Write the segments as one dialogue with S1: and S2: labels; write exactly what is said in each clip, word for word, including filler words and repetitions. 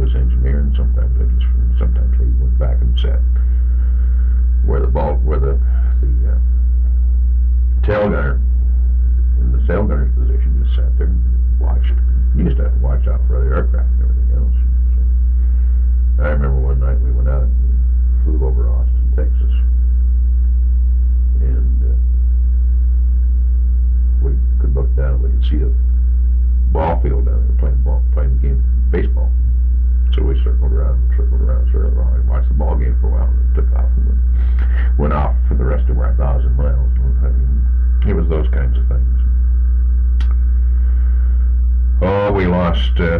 S1: was engineering. Sometimes I just, sometimes I went back and sat where the ball, where the the uh, tail gunner in the sail gunner's position just sat there and watched. You used to have to watch out for other aircraft and everything else. So I remember one night we went out and flew over Austin, Texas, and uh, we could look down. We could see the ball field down there playing ball, playing the game baseball. So we circled around, circled around, circled around, and watched the ball game for a while, and then took off and went, went off for the rest of our thousand miles. I mean, it was those kinds of things. Oh, we lost, uh,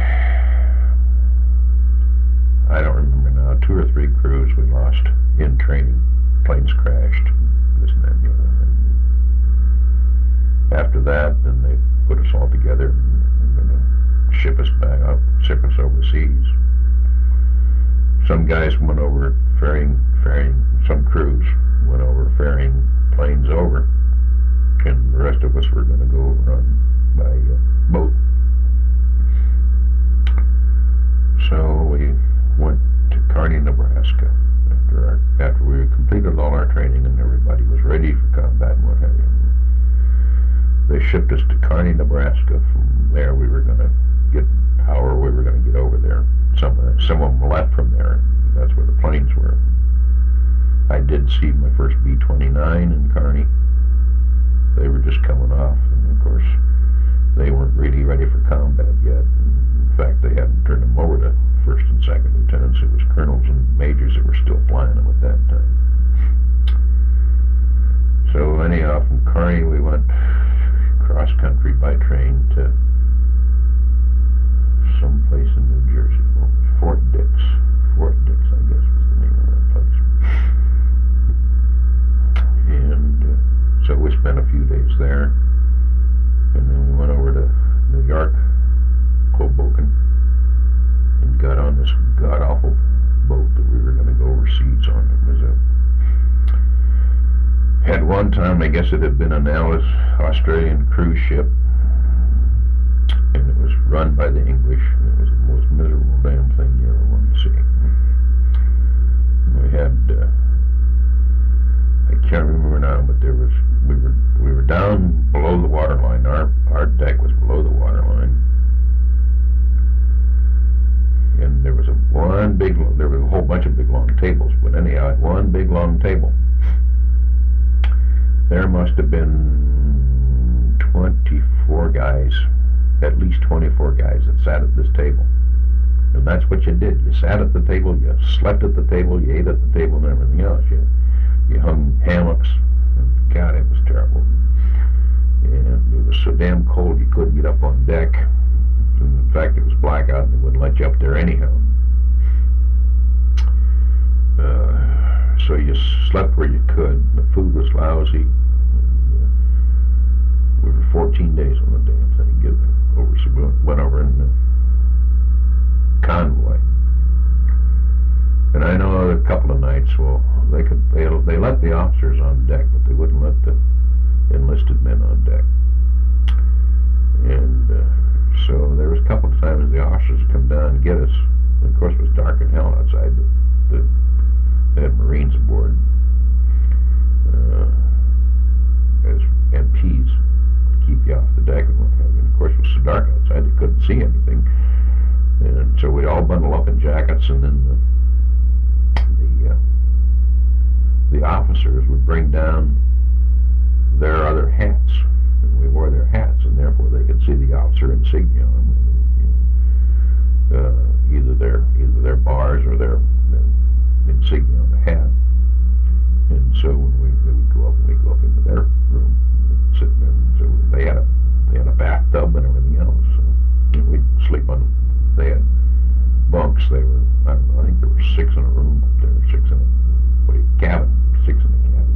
S1: I don't remember now, two or three crews we lost in training. Planes crashed, this and that and the other thing. After that, then they put us all together and they're going to ship us back up, ship us overseas. Some guys went over ferrying, ferrying, some crews went over ferrying planes over, and the rest of us were going to go over on by uh, boat. So we went to Kearney, Nebraska after our, after we completed all our training and everybody was ready for combat and what have you. They shipped us to Kearney, Nebraska. From there we were going to get, however we were going to get over there. Some, some of them left from there. That's where the planes were. I did see my first B twenty-nine in Kearney. They were just coming off, and of course they weren't really ready for combat yet. In fact, they hadn't turned them over to first and second lieutenants. It was colonels and majors that were still flying them at that time. So anyhow, from Kearney we went cross country by train to some place in New Jersey. Well, Fort Dix. Fort Dix, I guess, was the name of that place. And uh, so we spent a few days there, and then we went over to New York, Hoboken, and got on this god-awful boat that we were going to go overseas on. It was a, at one time, I guess it had been an Alice Australian cruise ship, and it was run by the English, and it was the most miserable damn thing you ever wanted to see. We had, uh, I can't remember now, but there was, we were we were down below the waterline. Our our deck was below the waterline, and there was a one big, there was a whole bunch of big long tables, but anyhow, one big long table. There must have been twenty-four guys, at least twenty-four guys that sat at this table. And that's what you did. You sat at the table, you slept at the table, you ate at the table and everything else. You, you hung hammocks, and God, it was terrible. And it was so damn cold you couldn't get up on deck. And in fact, it was blackout and they wouldn't let you up there anyhow. Uh, so you slept where you could. The food was lousy. And, uh, we were fourteen days on the damn thing. Get over, so we went over in uh, convoy. And I know a couple of nights, well, they could they, they let the officers on deck, but they wouldn't let the enlisted men on deck. And uh, so there was a couple of times the officers would come down and get us. And of course, it was dark in hell outside. The, the, they had Marines aboard uh, as M Ps to keep you off the deck and what have you. And of course, it was so dark outside they couldn't see anything. And so we'd all bundle up in jackets, and then the the, uh, the officers would bring down their other hats, and we wore their hats, and therefore they could see the officer insignia on them. You know, uh, either their either their bars or their their insignia on the hat. And so when we, we would go up, and we'd go up into their room, we'd sit there, and so they had a they had a bathtub and everything else. So, and we'd sleep on. They had bunks. They were, I don't know, I think there were six in a room. There were six in a, what do you, cabin, six in a cabin.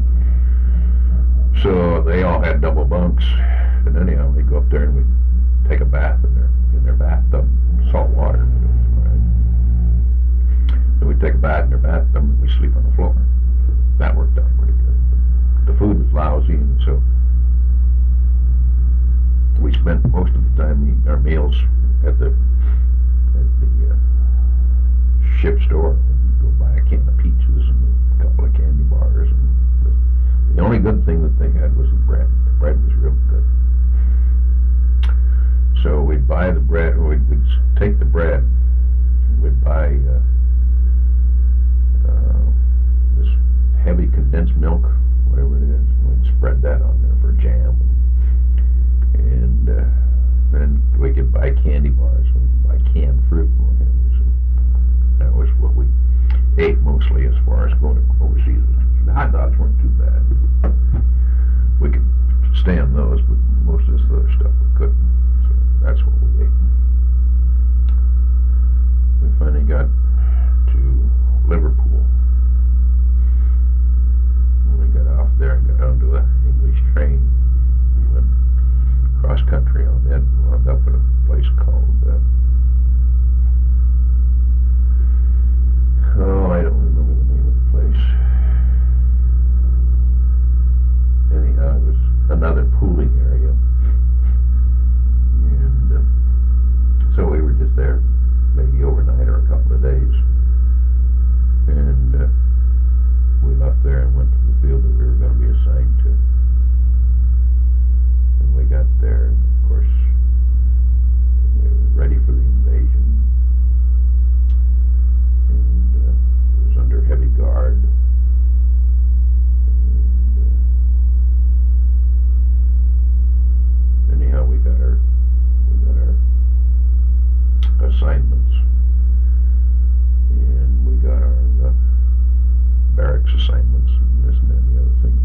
S1: So they all had double bunks. And anyhow, we'd go up there and we'd take a bath in their, in their bathtub, salt water. Then we'd take a bath in their bathtub and we'd sleep on the floor. So that worked out pretty good. But the food was lousy, and so we spent most of the time eating our meals at the at the uh, ship store. We'd go buy a can of peaches and a couple of candy bars. And the, the only good thing that they had was the bread. The bread was real good. So we'd buy the bread, we'd, we'd take the bread, and we'd buy uh, uh, this heavy condensed milk, whatever it is, and we'd spread that on there for jam. And uh, then we could buy candy bars, we could buy canned fruit and what have you. So that was what we ate mostly as far as going overseas. The hot dogs weren't too bad. We could stand those, but most of this other stuff we couldn't. So that's what we ate. We finally got to Liverpool. When we got off there and got onto an English train, went cross country on that, and wound up at a place called uh, oh, I don't remember the name of the place. Anyhow, it was another pooling area. And uh, so we were just there maybe overnight or a couple of days. And uh, we left there and went to the field that we were going to be assigned to. And we got there, and of course, they were ready for the invasion. And uh, it was under heavy guard. And uh, anyhow, we got our we got our assignments, and we got our uh, barracks assignments, and this and that and the other thing.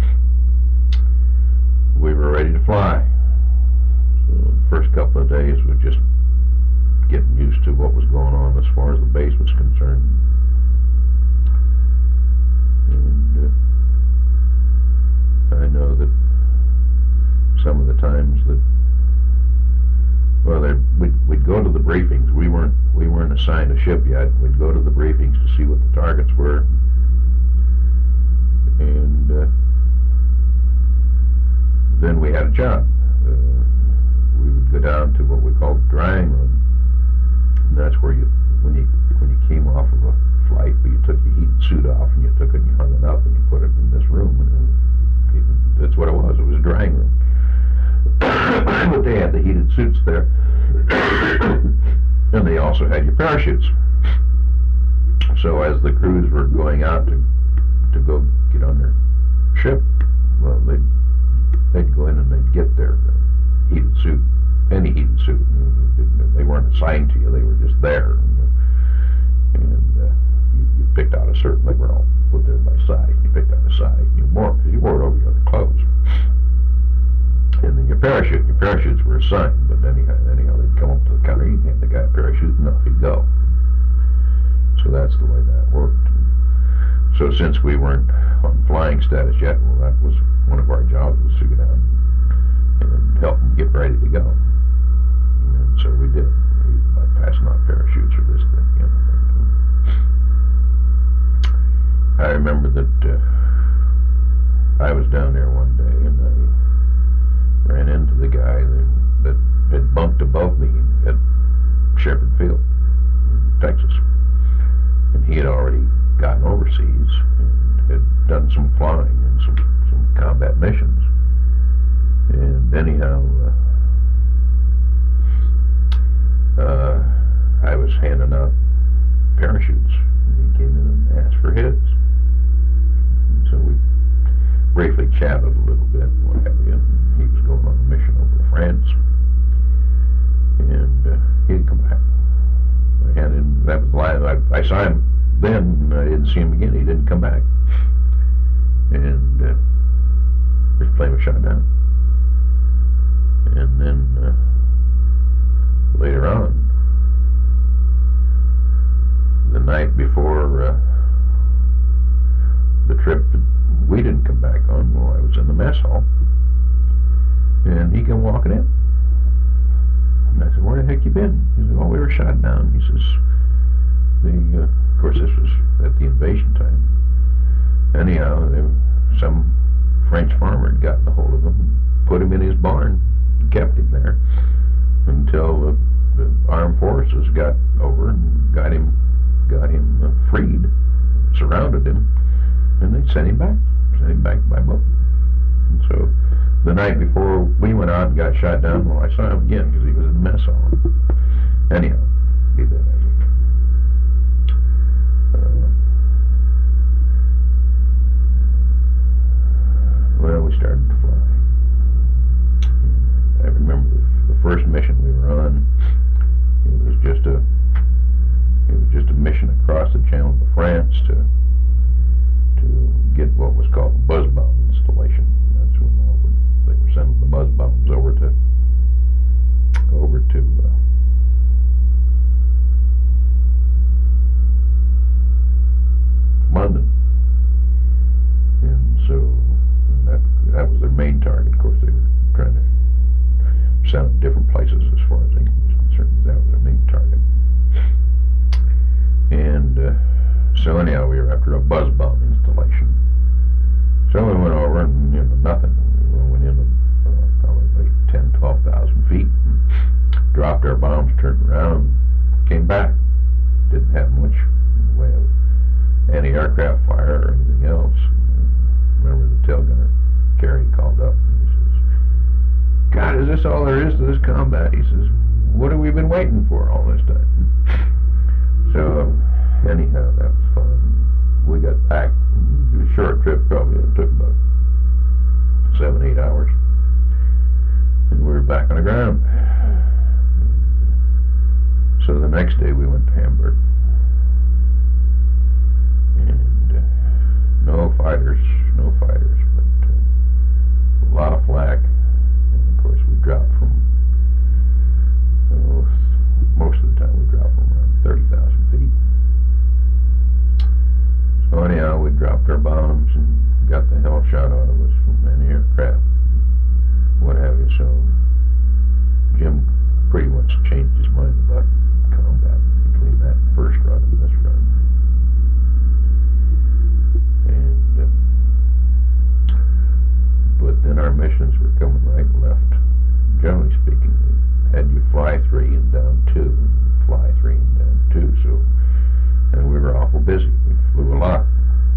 S1: We were ready to fly. So the first couple of days was just getting used to what was going on as far as the base was concerned. And uh, I know that some of the times that, well, we'd, we'd go to the briefings. We weren't we weren't assigned a ship yet. We'd go to the briefings to see what the targets were, and uh, then we had a job. Uh, we would go down to what we called the drying room, and that's where you, when you when you came off of a flight, you took your heated suit off and you took it and you hung it up and you put it in this room, and it, it, that's what it was. It was a drying room. But they had the heated suits there, and they also had your parachutes. So as the crews were going out to to go get on their ship, well, they'd they'd go in and they'd get their uh, heated suit, any heated suit. They weren't assigned to you; they were just there, and uh, you, you picked out a certain. They were all put there by size. You picked out a size, and you wore it because you wore it over your other clothes. And then your parachute, your parachutes were assigned, but anyhow, anyhow they'd come up to the counter, you'd hand the guy a parachute, and off he'd go. So that's the way that worked. So since we weren't on flying status yet, well, that was one of our jobs, was to go down and help them get ready to go. And so we did, either by passing out parachutes or this, that, the other thing. I remember that uh, I was down there one day, and I ran into the guy that, that had bunked above me at Shepherd Field in Texas. And he had already gotten overseas and had done some flying and some, some combat missions. And anyhow, uh, uh, I was handing out parachutes, and he came in and asked for his. And so we briefly chatted a little bit and what have you. And he was going on a mission over to France, and uh, he didn't come back. I handed him, that was the last, I, I saw him then, and I didn't see him again. He didn't come back. And uh, his plane was shot down. And then uh, later on, the night before uh, the trip that we didn't come back on, well, I was in the mess hall, and he came walking in. And I said, "Where the heck you been?" He said, "Oh, we were shot down." He says, "The uh, of course this was at the invasion time. Anyhow, they were, some French farmer had gotten a hold of him and put him in his barn and kept him there until the, the armed forces Germans got over and got him, got him uh, freed, surrounded him, and they sent him back, sent him back by boat. And so the night before we went out and got shot down, well, I saw him again because he was in the mess hall. Anyhow, be that as it may. Uh, well, we started to fly. And I remember the, the first mission we were on. It was just a, it was just a mission across the Channel to France to, to get what was called a buzz bomb installation. That's when they were sending the buzz bombs over to, over to. Uh, London, and so and that that was their main target. Of course, they were trying to sound in different places as far as England was concerned. That was their main target. And uh, so anyhow, we were after a buzz bomb installation. So we went over and you know nothing. We went in uh, probably ten, twelve thousand feet, dropped our bombs, turned around, came back. Didn't have much in the way of anti-aircraft fire or anything else. Remember the tail gunner, Kerry, called up and he says, God, is this all there is to this combat? He says, what have we been waiting for all this time? So, um, anyhow, that was fun. We got back. It was a short trip, probably. It took about seven, eight hours. And we were back on the ground. So the next day we went to Hamburg. And uh, no fighters, no fighters, but uh, a lot of flak. And of course we dropped from, oh, most of the time we dropped from around thirty thousand feet. So anyhow, we dropped our bombs and got the hell shot out of us from anti-aircraft, what have you. So Jim pretty much changed his mind about combat between that first run and this run. And uh, but then our missions were coming right and left. Generally speaking, they had you fly three and down two, and fly three and down two. So, and we were awful busy. We flew a lot.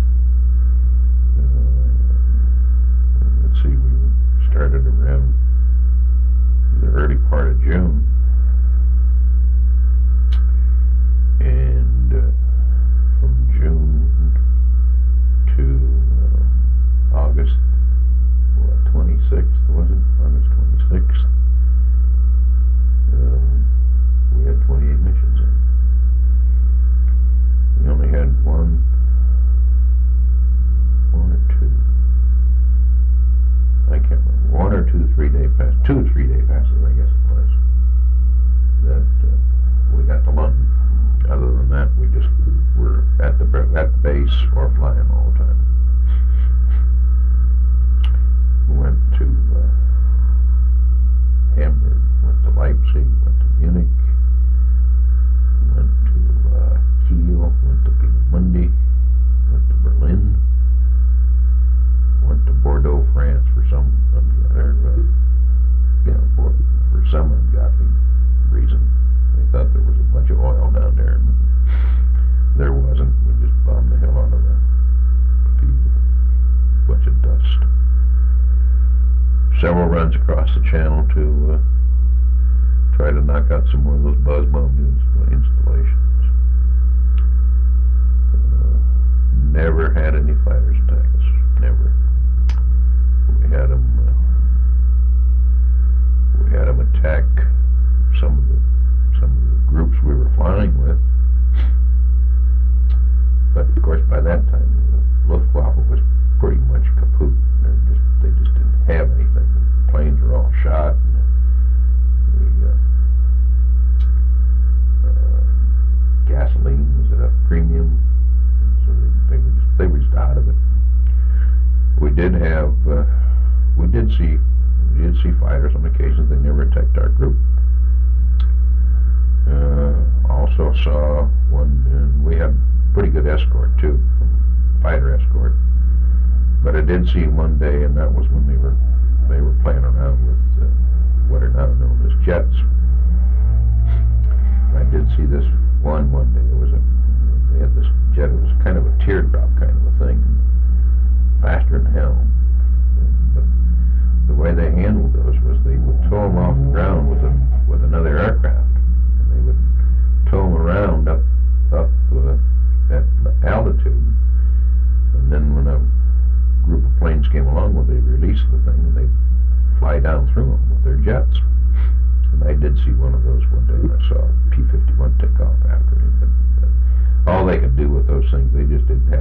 S1: Uh, let's see, we started around the early part of June, and uh, from June to uh, August, what, twenty-sixth, was it? August twenty-sixth. Uh, we had twenty-eight missions in. We only had one, one or two. I can't remember. One or two three-day passes, two three-day passes, I guess it was. That uh, we got to London. Other than that, we just were at the at the base or flying all the time. We went to uh, Hamburg, went to Leipzig, went to Munich, went to uh, Kiel, went to Peenemünde, went to Berlin, went to Bordeaux, France for some ungodly, uh, you know, for, for some ungodly reason. They thought there was a bunch of oil down there, but there wasn't. We just bombed the hell out of a field, bunch of dust. Several runs across the channel to uh, try to knock out some more of those buzz bomb installations. Uh, never had any fighters attack us. Never. We had them. Uh, we had them attack some of the some of the groups we were flying with. But of course, by that time, the Luftwaffe was pretty much kaput. They're just they just didn't have anything. The planes were all shot, and the uh, uh, gasoline was at a premium, and so they, they were just they were just out of it. We did have uh, we did see we did see fighters on occasions. They never attacked our group. Uh, also saw one, and we had pretty good escort too, fighter escort. But I did see one day, and that was when they were they were playing around with uh, what are now known as jets. I did see this one one day. It was a, they had this jet, it was kind of a teardrop kind of a thing, faster than hell. But the way they handled those was they would tow them off the ground with a, with another aircraft, and they would tow them around up, up uh, at altitude, and then when a group of planes came along, well, they'd release the thing and they'd fly down through them with their jets. And I did see one of those one day, and I saw a P fifty-one take off after him. But, but all they could do with those things, they just didn't have